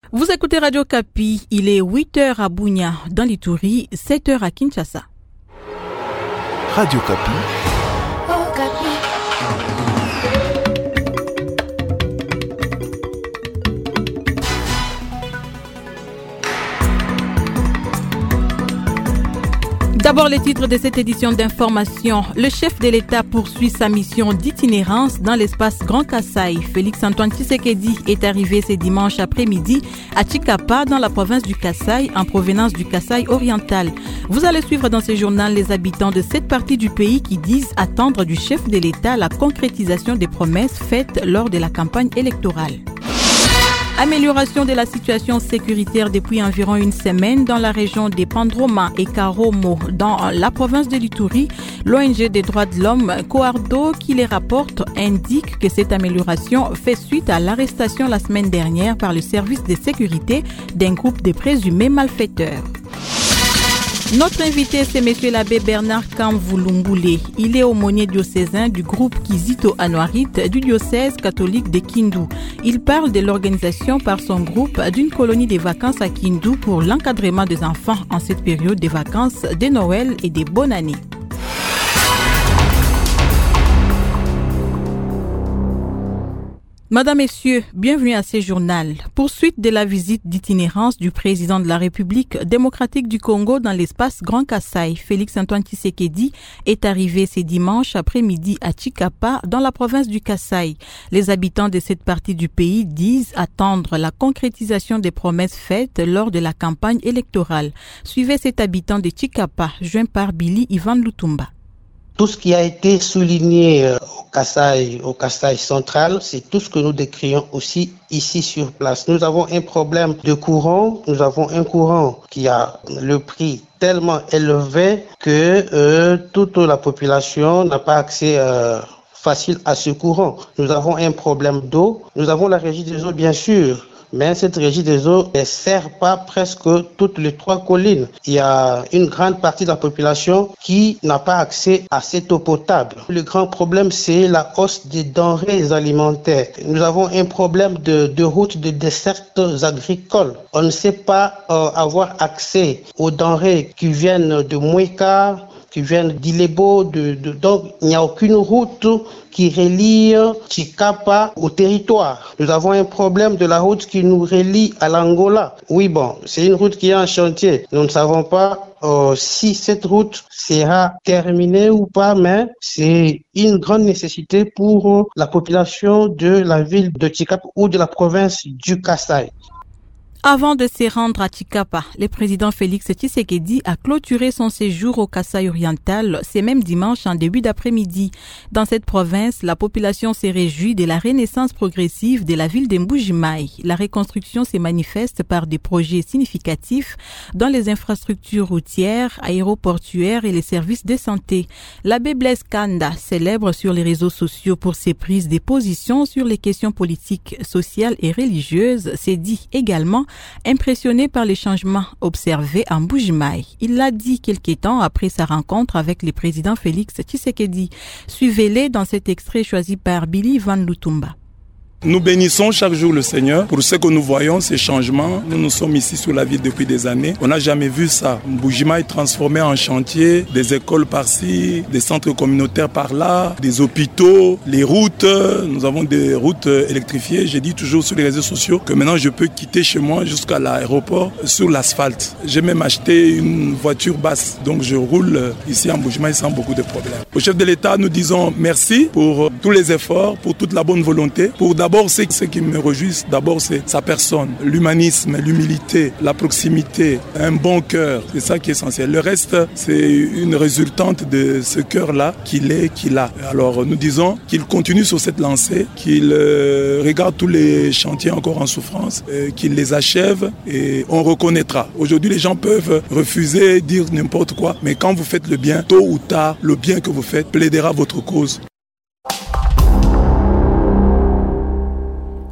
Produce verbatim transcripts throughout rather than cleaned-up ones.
Vous écoutez Radio Kapi, il est huit heures à Bunia, dans l'Ituri, sept heures à Kinshasa. Radio Kapi. Oh, Kapi. D'abord, les titres de cette édition d'information. Le chef de l'État poursuit sa mission d'itinérance dans l'espace Grand Kasaï. Félix-Antoine Tshisekedi est arrivé ce dimanche après-midi à Tshikapa, dans la province du Kasaï, en provenance du Kasaï oriental. Vous allez suivre dans ce journal les habitants de cette partie du pays qui disent attendre du chef de l'État la concrétisation des promesses faites lors de la campagne électorale. Amélioration de la situation sécuritaire depuis environ une semaine dans la région des Pandroma et Karomo, dans la province de l'Ituri. L'O N G des droits de l'homme, Coardo, qui les rapporte, indique que cette amélioration fait suite à l'arrestation la semaine dernière par le service de sécurité d'un groupe de présumés malfaiteurs. Notre invité, c'est M. l'abbé Bernard Kamvulumbule. Il est aumônier diocésain du groupe Kizito Anuarit du diocèse catholique de Kindu. Il parle de l'organisation par son groupe d'une colonie de vacances à Kindu pour l'encadrement des enfants en cette période de vacances de Noël et des bonnes années. Madame, Messieurs, bienvenue à ce journal. Poursuite de la visite d'itinérance du président de la République démocratique du Congo dans l'espace Grand Kasaï, Félix-Antoine Tshisekedi, est arrivé ce dimanche après-midi à Tshikapa, dans la province du Kasaï. Les habitants de cette partie du pays disent attendre la concrétisation des promesses faites lors de la campagne électorale. Suivez cet habitant de Tshikapa, joint par Billy Ivan Lutumba. Tout ce qui a été souligné au Kasaï, au Kasaï central, c'est tout ce que nous décrions aussi ici sur place. Nous avons un problème de courant, nous avons un courant qui a le prix tellement élevé que euh, toute la population n'a pas accès euh, facile à ce courant. Nous avons un problème d'eau, nous avons la régie des eaux bien sûr. Mais cette régie des eaux ne sert pas presque toutes les trois collines. Il y a une grande partie de la population qui n'a pas accès à cette eau potable. Le grand problème, c'est la hausse des denrées alimentaires. Nous avons un problème de, de routes de dessertes agricoles. On ne sait pas euh, avoir accès aux denrées qui viennent de Moueka, qui viennent d'Ilebo, de, de, donc il n'y a aucune route qui relie Tshikapa au territoire. Nous avons un problème de la route qui nous relie à l'Angola. Oui, bon, c'est une route qui est en chantier. Nous ne savons pas euh, si cette route sera terminée ou pas, mais c'est une grande nécessité pour la population de la ville de Tshikapa ou de la province du Kasaï. Avant de se rendre à Tshikapa, le président Félix Tshisekedi a clôturé son séjour au Kasaï oriental ce même dimanche en début d'après-midi. Dans cette province, la population s'est réjouie de la renaissance progressive de la ville de Mbuji-Mayi. La reconstruction se manifeste par des projets significatifs dans les infrastructures routières, aéroportuaires et les services de santé. L'abbé Blaise Kanda, célèbre sur les réseaux sociaux pour ses prises de position sur les questions politiques, sociales et religieuses, s'est dit également impressionné par les changements observés en Mbuji-Mayi. Il l'a dit quelques temps après sa rencontre avec le président Félix Tshisekedi. Suivez-les dans cet extrait choisi par Billy Van Lutumba. Nous bénissons chaque jour le Seigneur pour ce que nous voyons, ces changements. Nous nous sommes ici sur la ville depuis des années. On n'a jamais vu ça. Mbuji-Mayi est transformé en chantier, des écoles par-ci, des centres communautaires par-là, des hôpitaux, les routes. Nous avons des routes électrifiées. J'ai dit toujours sur les réseaux sociaux que maintenant je peux quitter chez moi jusqu'à l'aéroport sur l'asphalte. J'ai même acheté une voiture basse. Donc je roule ici en Mbuji-Mayi sans beaucoup de problèmes. Au chef de l'État, nous disons merci pour tous les efforts, pour toute la bonne volonté, pour D'abord, c'est ce qui me réjouit, d'abord c'est sa personne, l'humanisme, l'humilité, la proximité, un bon cœur, c'est ça qui est essentiel. Le reste, c'est une résultante de ce cœur-là qu'il est, qu'il a. Alors nous disons qu'il continue sur cette lancée, qu'il euh, regarde tous les chantiers encore en souffrance, euh, qu'il les achève et on reconnaîtra. Aujourd'hui, les gens peuvent refuser, dire n'importe quoi, mais quand vous faites le bien, tôt ou tard, le bien que vous faites plaidera votre cause.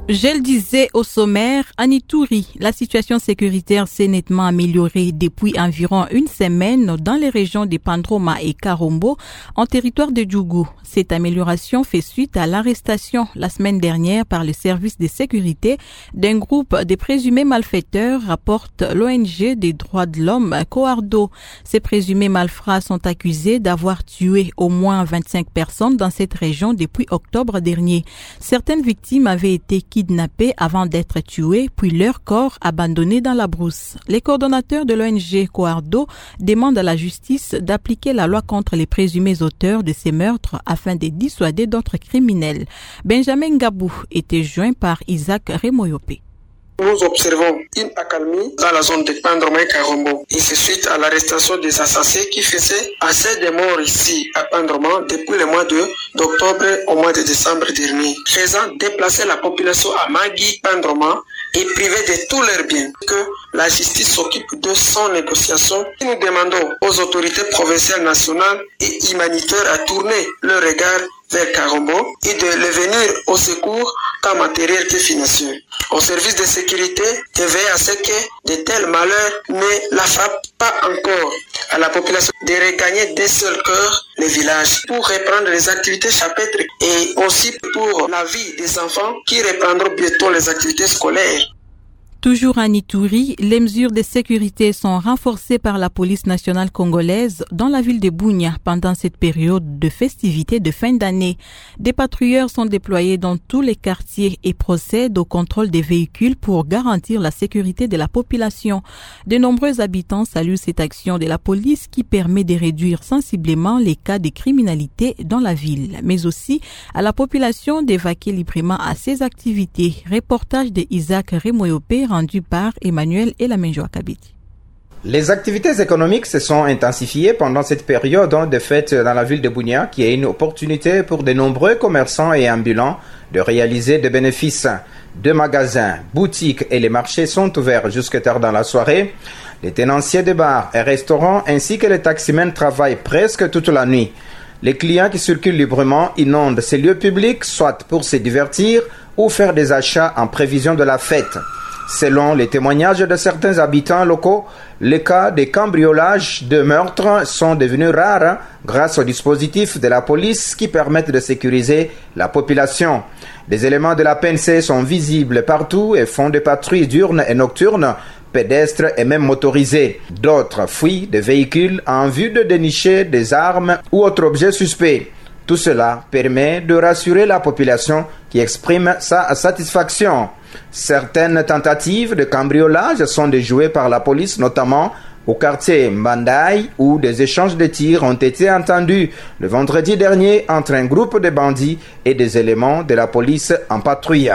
Je le disais au sommaire, à Ituri, la situation sécuritaire s'est nettement améliorée depuis environ une semaine dans les régions de Pandroma et Karombo, en territoire de Djougou. Cette amélioration fait suite à l'arrestation la semaine dernière par le service de sécurité d'un groupe de présumés malfaiteurs, rapporte l'O N G des droits de l'homme Coardo. Ces présumés malfrats sont accusés d'avoir tué au moins vingt-cinq personnes dans cette région depuis octobre dernier. Certaines victimes avaient été kidnappés avant d'être tués, puis leur corps abandonnés dans la brousse. Les coordonnateurs de l'O N G Coardo demandent à la justice d'appliquer la loi contre les présumés auteurs de ces meurtres afin de dissuader d'autres criminels. Benjamin Gabou était joint par Isaac Remoyope. Nous observons une accalmie dans la zone de Pandroma et Karombo. Et c'est suite à l'arrestation des assassins qui faisaient assez de morts ici à Pandroma depuis le mois de, d'octobre au mois de décembre dernier. Faisant déplacer la population à Magui, Pandroma et priver de tous leurs biens. Que la justice s'occupe de son négociation. Et nous demandons aux autorités provinciales, nationales et humanitaires à tourner leur regard vers Karombo et de les venir au secours tant matériel que financier. Au service de sécurité de veiller à ce que de tels malheurs ne la frappent pas encore. À la population de regagner d'un seul cœur les villages pour reprendre les activités chapitres et aussi pour la vie des enfants qui reprendront bientôt les activités scolaires. Toujours à Ituri, les mesures de sécurité sont renforcées par la police nationale congolaise dans la ville de Bunia pendant cette période de festivités de fin d'année. Des patrouilleurs sont déployés dans tous les quartiers et procèdent au contrôle des véhicules pour garantir la sécurité de la population. De nombreux habitants saluent cette action de la police qui permet de réduire sensiblement les cas de criminalité dans la ville, mais aussi à la population d'évacuer librement à ses activités. Reportage de Isaac Remoyope rendu par Emmanuel Elamenjoa Kabiti. Les activités économiques se sont intensifiées pendant cette période de fête dans la ville de Bunia, qui est une opportunité pour de nombreux commerçants et ambulants de réaliser des bénéfices. Deux magasins, boutiques et les marchés sont ouverts jusque tard dans la soirée. Les tenanciers de bars et restaurants ainsi que les taximens travaillent presque toute la nuit. Les clients qui circulent librement inondent ces lieux publics, soit pour se divertir ou faire des achats en prévision de la fête. Selon les témoignages de certains habitants locaux, les cas de cambriolage, de meurtres sont devenus rares grâce au dispositif de la police qui permettent de sécuriser la population. Des éléments de la P N C sont visibles partout et font des patrouilles diurnes et nocturnes, pédestres et même motorisées. D'autres fuient des véhicules en vue de dénicher des armes ou autres objets suspects. Tout cela permet de rassurer la population qui exprime sa satisfaction. Certaines tentatives de cambriolage sont déjouées par la police, notamment au quartier Mbandai, où des échanges de tirs ont été entendus le vendredi dernier entre un groupe de bandits et des éléments de la police en patrouille.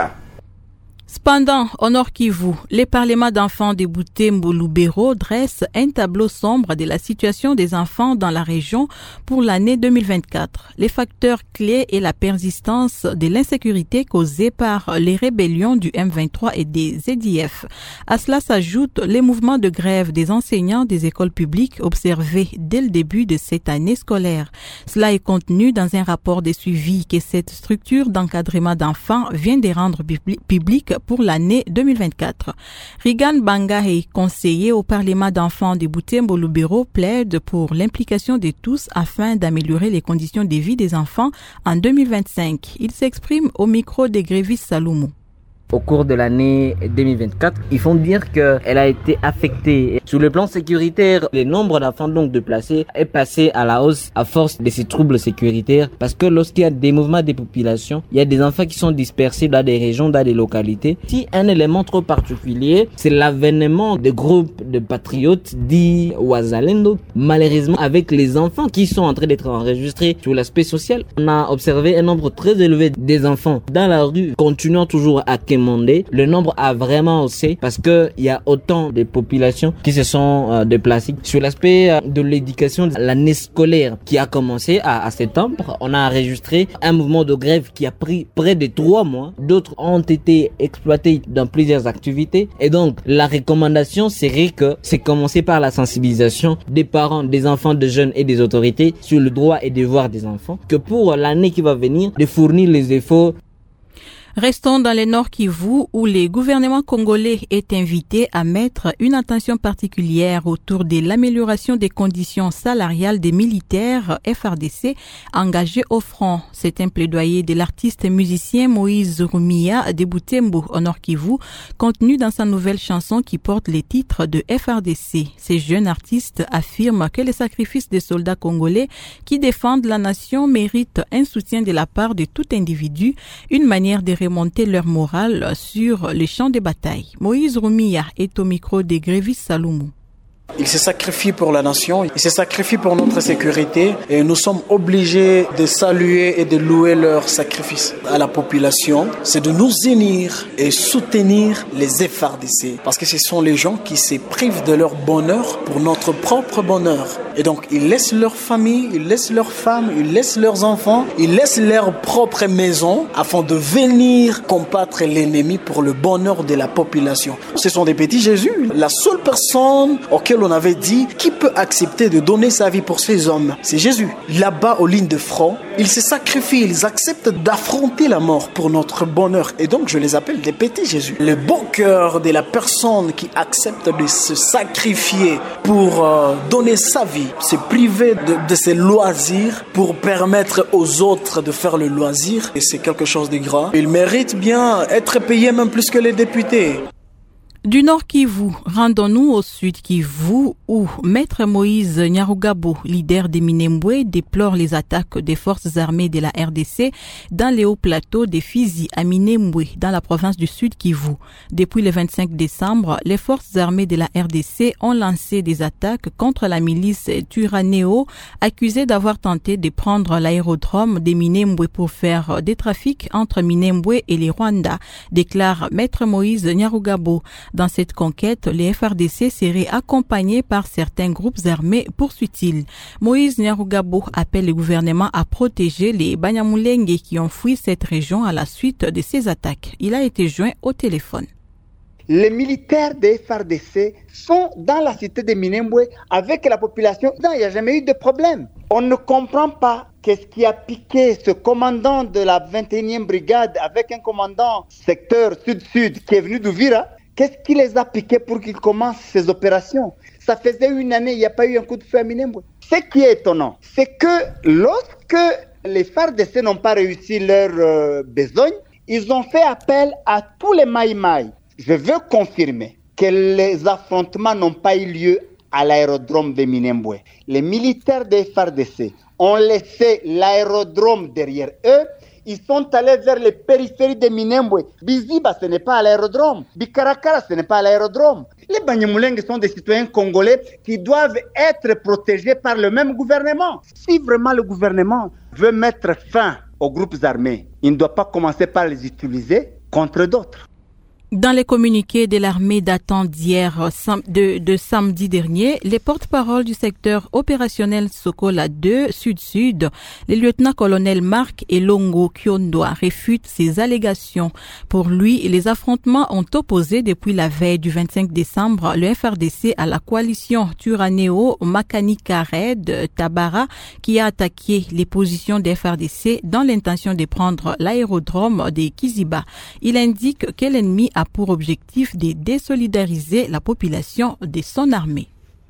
Cependant, au Nord Kivu, les parlements d'enfants de Butembo-Lubero dressent un tableau sombre de la situation des enfants dans la région pour l'année deux mille vingt-quatre. Les facteurs clés et la persistance de l'insécurité causée par les rébellions du M vingt-trois et des Z D F. À cela s'ajoutent les mouvements de grève des enseignants des écoles publiques observés dès le début de cette année scolaire. Cela est contenu dans un rapport de suivi que cette structure d'encadrement d'enfants vient de rendre public pour l'année deux mille vingt-quatre. Rigan Bangahe, conseiller au Parlement d'enfants de Butembo-Lubero, plaide pour l'implication de tous afin d'améliorer les conditions de vie des enfants en deux mille vingt-cinq. Il s'exprime au micro de Grévis Saloumou. Au cours de l'année deux mille vingt-quatre, il faut dire qu'elle a été affectée. Sur le plan sécuritaire, le nombre d'enfants donc déplacés est passé à la hausse à force de ces troubles sécuritaires, parce que lorsqu'il y a des mouvements de population, il y a des enfants qui sont dispersés dans des régions, dans des localités. Si un élément trop particulier, c'est l'avènement de groupes de patriotes dits Wazalendo, malheureusement avec les enfants qui sont en train d'être enregistrés sur l'aspect social, on a observé un nombre très élevé des enfants dans la rue, continuant toujours à quémander. Le nombre a vraiment haussé parce que il y a autant de populations qui se sont euh, déplacées. Sur l'aspect euh, de l'éducation, l'année scolaire qui a commencé à, à septembre, on a enregistré un mouvement de grève qui a pris près de trois mois. D'autres ont été exploités dans plusieurs activités. Et donc, la recommandation serait que c'est commencer par la sensibilisation des parents, des enfants, des jeunes et des autorités sur le droit et devoir des enfants. Que pour l'année qui va venir, de fournir les efforts. Restons dans le Nord Kivu où le gouvernement congolais est invité à mettre une attention particulière autour de l'amélioration des conditions salariales des militaires F R D C engagés au front. C'est un plaidoyer de l'artiste musicien Moïse Rumia de Butembo au Nord Kivu, contenu dans sa nouvelle chanson qui porte les titres de F R D C. Ces jeunes artistes affirment que les sacrifices des soldats congolais qui défendent la nation méritent un soutien de la part de tout individu, une manière de remonter leur morale sur les champs de bataille. Moïse Rumia est au micro de Grévis Saloumou. Il s'est sacrifié pour la nation, il s'est sacrifié pour notre sécurité et nous sommes obligés de saluer et de louer leur sacrifice. À la population, c'est de nous unir et soutenir les F R D C parce que ce sont les gens qui se privent de leur bonheur pour notre propre bonheur. Et donc, ils laissent leur famille, ils laissent leurs femmes, ils laissent leurs enfants, ils laissent leur propre maison afin de venir combattre l'ennemi pour le bonheur de la population. Ce sont des petits Jésus, la seule personne auquel on avait dit qui peut accepter de donner sa vie pour ces hommes, c'est Jésus. Là-bas, aux lignes de front, ils se sacrifient, ils acceptent d'affronter la mort pour notre bonheur. Et donc, je les appelle des petits Jésus. Le bon cœur de la personne qui accepte de se sacrifier pour euh, donner sa vie, se priver de, de ses loisirs pour permettre aux autres de faire le loisir. Et c'est quelque chose de grand. Il mérite bien être payé même plus que les députés. Du Nord Kivu, rendons-nous au Sud Kivu où Maître Moïse Nyarugabo, leader des Minembwe, déplore les attaques des forces armées de la R D C dans les hauts plateaux des Fizi à Minembwe, dans la province du Sud Kivu. Depuis le vingt-cinq décembre, les forces armées de la R D C ont lancé des attaques contre la milice Twirwaneho, accusée d'avoir tenté de prendre l'aérodrome des Minembwe pour faire des trafics entre Minembwe et les Rwanda, déclare Maître Moïse Nyarugabo. Dans cette conquête, les F R D C seraient accompagnés par certains groupes armés, poursuit-il. Moïse Nyarugabo appelle le gouvernement à protéger les Banyamulenge qui ont fui cette région à la suite de ces attaques. Il a été joint au téléphone. Les militaires des F R D C sont dans la cité de Minembwe avec la population. Non, il n'y a jamais eu de problème. On ne comprend pas qu'est-ce qui a piqué ce commandant de la vingt et unième brigade avec un commandant secteur sud-sud qui est venu d'Uvira. Qu'est-ce qui les a piqués pour qu'ils commencent ces opérations? Ça faisait une année, il n'y a pas eu un coup de feu à Minembwe. Ce qui est étonnant, c'est que lorsque les F R D C n'ont pas réussi leur euh, besogne, ils ont fait appel à tous les Maïmaï. Je veux confirmer que les affrontements n'ont pas eu lieu à l'aérodrome de Minembwe. Les militaires des F R D C ont laissé l'aérodrome derrière eux. Ils sont allés vers les périphéries de Minembwe. Biziba, ce n'est pas à l'aérodrome. Bikarakara, ce n'est pas à l'aérodrome. Les Banyamulenge sont des citoyens congolais qui doivent être protégés par le même gouvernement. Si vraiment le gouvernement veut mettre fin aux groupes armés, il ne doit pas commencer par les utiliser contre d'autres. Dans les communiqués de l'armée datant d'hier, de, de samedi dernier, les porte-paroles du secteur opérationnel Sokola deux Sud-Sud, les lieutenants-colonels Marc et Longo Kyondoa réfutent ces allégations. Pour lui, les affrontements ont opposé depuis la veille du vingt-cinq décembre le F R D C à la coalition Twirwaneho Makanika Red Tabara qui a attaqué les positions des F R D C dans l'intention de prendre l'aérodrome de Kiziba. Il indique que l'ennemi a pour objectif de désolidariser la population de son armée.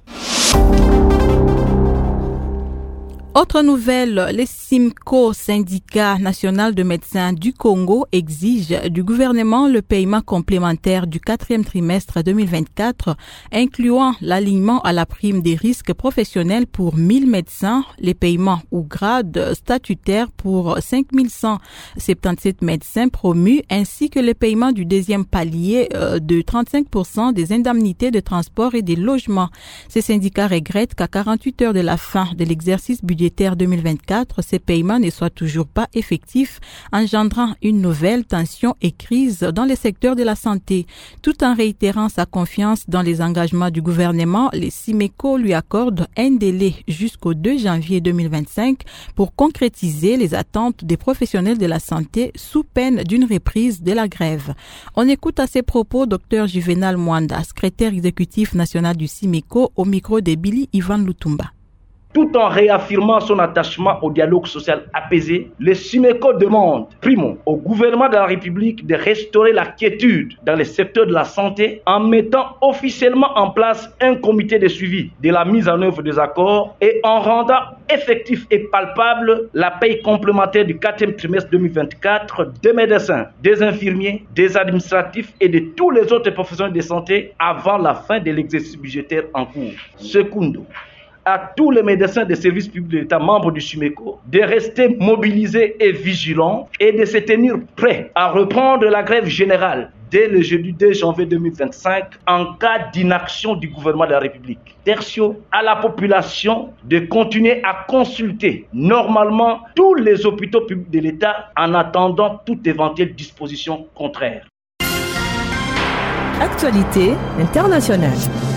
Autre nouvelle, le SIMCO, syndicat national de médecins du Congo, exige du gouvernement le paiement complémentaire du quatrième trimestre deux mille vingt-quatre, incluant l'alignement à la prime des risques professionnels pour mille médecins, les paiements ou grades statutaires pour cinq mille cent soixante-dix-sept médecins promus, ainsi que le paiement du deuxième palier de trente-cinq pour cent des indemnités de transport et des logements. Ces syndicats regrettent qu'à quarante-huit heures de la fin de l'exercice budgétaire deux mille vingt-quatre, ces paiements ne soient toujours pas effectifs, engendrant une nouvelle tension et crise dans le secteur de la santé. Tout en réitérant sa confiance dans les engagements du gouvernement, les SIMECO lui accordent un délai jusqu'au deux janvier deux mille vingt-cinq pour concrétiser les attentes des professionnels de la santé sous peine d'une reprise de la grève. On écoute à ces propos Dr Juvenal Mwanda, secrétaire exécutif national du SIMECO, au micro de Billy Ivan Lutumba. tout en réaffirmant son attachement au dialogue social apaisé, le SUMECO demande, primo, au gouvernement de la République de restaurer la quiétude dans les secteurs de la santé en mettant officiellement en place un comité de suivi de la mise en œuvre des accords et en rendant effectif et palpable la paye complémentaire du quatrième trimestre deux mille vingt-quatre des médecins, des infirmiers, des administratifs et de tous les autres professionnels de santé avant la fin de l'exercice budgétaire en cours. Secundo, à tous les médecins des services publics de l'État membres du SUMECO de rester mobilisés et vigilants et de se tenir prêts à reprendre la grève générale dès le jeudi deux janvier deux mille vingt-cinq en cas d'inaction du gouvernement de la République. Tertio, à la population de continuer à consulter normalement tous les hôpitaux publics de l'État en attendant toute éventuelle disposition contraire. Actualité internationale.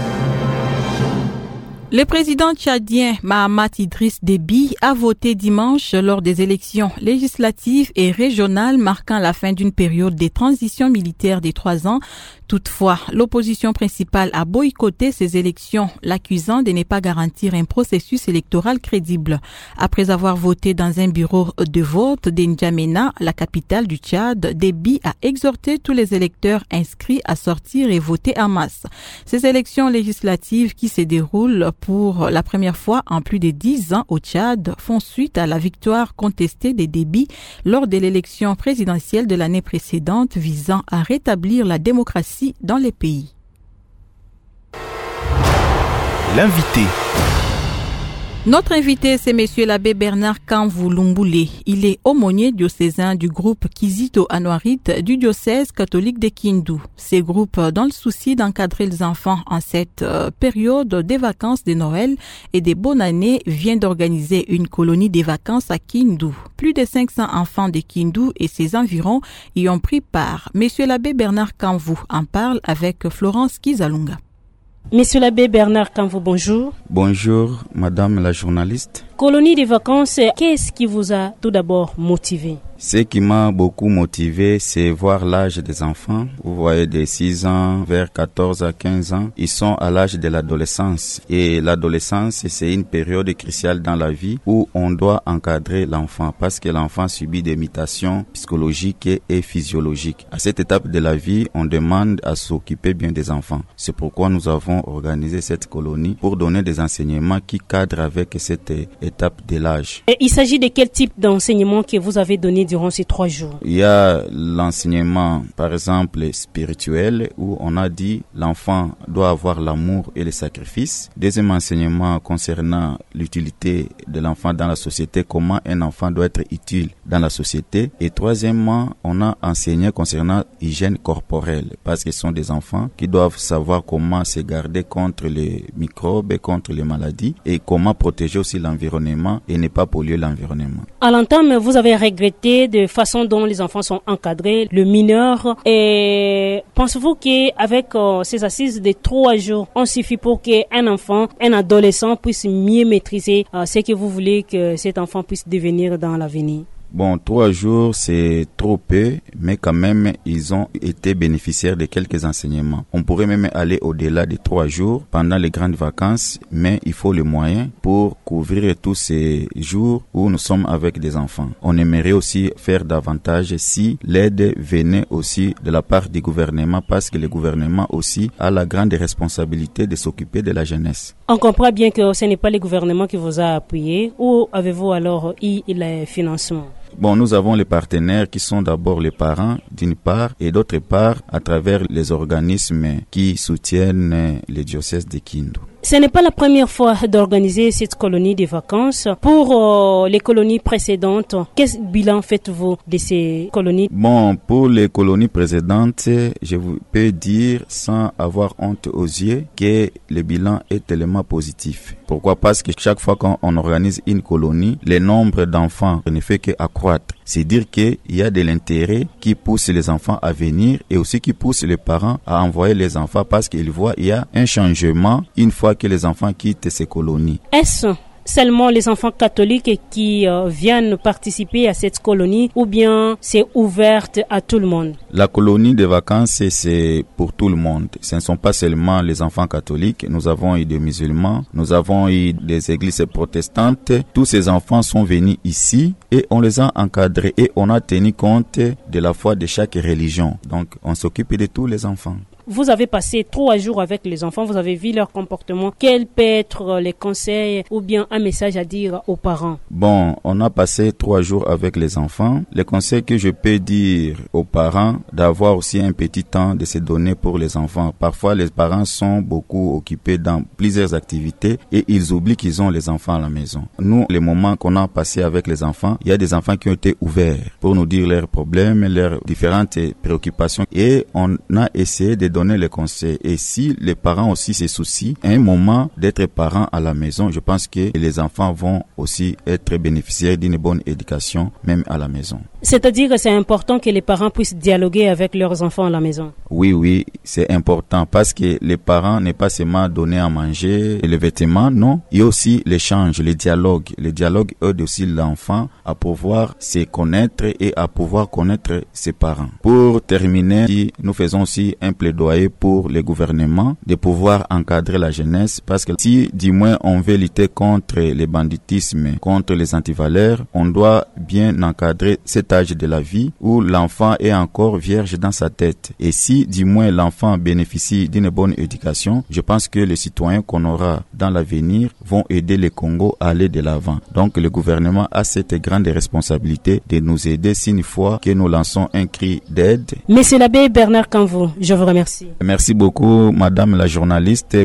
Le président tchadien Mahamat Idriss Déby a voté dimanche lors des élections législatives et régionales marquant la fin d'une période de transition militaire de trois ans. Toutefois, l'opposition principale a boycotté ces élections, l'accusant de ne pas garantir un processus électoral crédible. Après avoir voté dans un bureau de vote d'Njamena, la capitale du Tchad, Déby a exhorté tous les électeurs inscrits à sortir et voter en masse. Ces élections législatives qui se déroulent pour la première fois en plus de dix ans au Tchad font suite à la victoire contestée de Déby lors de l'élection présidentielle de l'année précédente visant à rétablir la démocratie dans les pays. L'invité. Notre invité, c'est Monsieur l'abbé Bernard Kanvou Lumboulé. Il est aumônier diocésain du groupe Kizito Anouarit du diocèse catholique de Kindu. Ces groupes, dans le souci d'encadrer les enfants en cette euh, période des vacances de Noël et des bonnes années, vient d'organiser une colonie des vacances à Kindu. Plus de cinq cents enfants de Kindu et ses environs y ont pris part. Monsieur l'abbé Bernard Kanvou en parle avec Florence Kizalunga. Monsieur l'abbé Bernard Kanvou, bonjour. Bonjour, madame la journaliste. Colonie de vacances, qu'est-ce qui vous a tout d'abord motivé? Ce qui m'a beaucoup motivé, c'est voir l'âge des enfants. Vous voyez, de six ans vers quatorze à quinze ans, ils sont à l'âge de l'adolescence. Et l'adolescence, c'est une période cruciale dans la vie où on doit encadrer l'enfant parce que l'enfant subit des mutations psychologiques et physiologiques. À cette étape de la vie, on demande à s'occuper bien des enfants. C'est pourquoi nous avons organisé cette colonie pour donner des enseignements qui cadrent avec cette étape de l'âge. Et il s'agit de quel type d'enseignement que vous avez donné durant ces trois jours? Il y a l'enseignement, par exemple, spirituel, où on a dit l'enfant doit avoir l'amour et le sacrifice. Deuxième enseignement concernant l'utilité de l'enfant dans la société, comment un enfant doit être utile dans la société. Et troisièmement, on a enseigné concernant l'hygiène corporelle, parce que ce sont des enfants qui doivent savoir comment se garder contre les microbes et contre les maladies et comment protéger aussi l'environnement et ne pas polluer l'environnement. À l'entame, vous avez regretté de façon dont les enfants sont encadrés, le mineur. Et pensez-vous qu'avec euh, ces assises de trois jours, on suffit pour qu'un enfant, un adolescent puisse mieux maîtriser euh, ce que vous voulez que cet enfant puisse devenir dans l'avenir? Bon, trois jours, c'est trop peu, mais quand même, ils ont été bénéficiaires de quelques enseignements. On pourrait même aller au-delà de trois jours pendant les grandes vacances, mais il faut les moyens pour couvrir tous ces jours où nous sommes avec des enfants. On aimerait aussi faire davantage si l'aide venait aussi de la part du gouvernement, parce que le gouvernement aussi a la grande responsabilité de s'occuper de la jeunesse. On comprend bien que ce n'est pas le gouvernement qui vous a appuyé. Où avez-vous alors eu les financements? Bon, nous avons les partenaires qui sont d'abord les parents, d'une part, et d'autre part, à travers les organismes qui soutiennent les diocèses de Kindu. Ce n'est pas la première fois d'organiser cette colonie de vacances. Pour euh, les colonies précédentes, quel bilan faites-vous de ces colonies? Bon, pour les colonies précédentes, je vous peux dire sans avoir honte aux yeux que le bilan est tellement positif. Pourquoi? Parce que chaque fois qu'on organise une colonie, le nombre d'enfants ne fait qu'accroître. C'est dire qu'il y a de l'intérêt qui pousse les enfants à venir et aussi qui pousse les parents à envoyer les enfants parce qu'ils voient qu'il y a un changement une fois que les enfants quittent ces colonies. Est-ce seulement les enfants catholiques qui euh, viennent participer à cette colonie ou bien c'est ouvert à tout le monde? La colonie de vacances, c'est pour tout le monde. Ce ne sont pas seulement les enfants catholiques. Nous avons eu des musulmans, nous avons eu des églises protestantes. Tous ces enfants sont venus ici et on les a encadrés et on a tenu compte de la foi de chaque religion. Donc, on s'occupe de tous les enfants. Vous avez passé trois jours avec les enfants, vous avez vu leur comportement. Quels peuvent être les conseils ou bien un message à dire aux parents? Bon, on a passé trois jours avec les enfants. Les conseils que je peux dire aux parents, d'avoir aussi un petit temps de se donner pour les enfants. Parfois, les parents sont beaucoup occupés dans plusieurs activités et ils oublient qu'ils ont les enfants à la maison. Nous, les moments qu'on a passés avec les enfants, il y a des enfants qui ont été ouverts pour nous dire leurs problèmes, leurs différentes préoccupations et on a essayé de donner les conseils. Et si les parents aussi se soucient, à un moment d'être parents à la maison, je pense que les enfants vont aussi être bénéficiaires d'une bonne éducation, même à la maison. C'est-à-dire que c'est important que les parents puissent dialoguer avec leurs enfants à la maison? Oui, oui, c'est important parce que les parents n'est pas seulement donner à manger et les vêtements, non. Il y a aussi l'échange, le dialogue. Le dialogue aide aussi l'enfant à pouvoir se connaître et à pouvoir connaître ses parents. Pour terminer, nous faisons aussi un plaidoyer pour le gouvernement de pouvoir encadrer la jeunesse parce que si du moins on veut lutter contre le banditisme, contre les antivaleurs, on doit bien encadrer cet âge de la vie où l'enfant est encore vierge dans sa tête. Et si du moins l'enfant bénéficie d'une bonne éducation, je pense que les citoyens qu'on aura dans l'avenir vont aider le Congo à aller de l'avant. Donc le gouvernement a cette grande responsabilité de nous aider si une fois que nous lançons un cri d'aide. Monsieur l'abbé Bernard Canvou, je vous remercie. Merci beaucoup, madame la journaliste.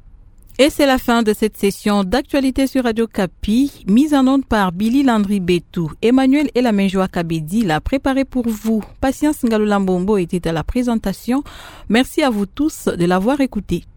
Et c'est la fin de cette session d'actualité sur Radio Kapi, mise en onde par Billy Landry Betou. Emmanuel Elamenjoa Kabedi l'a préparé pour vous. Patience Ngalula Mbombo était à la présentation. Merci à vous tous de l'avoir écouté.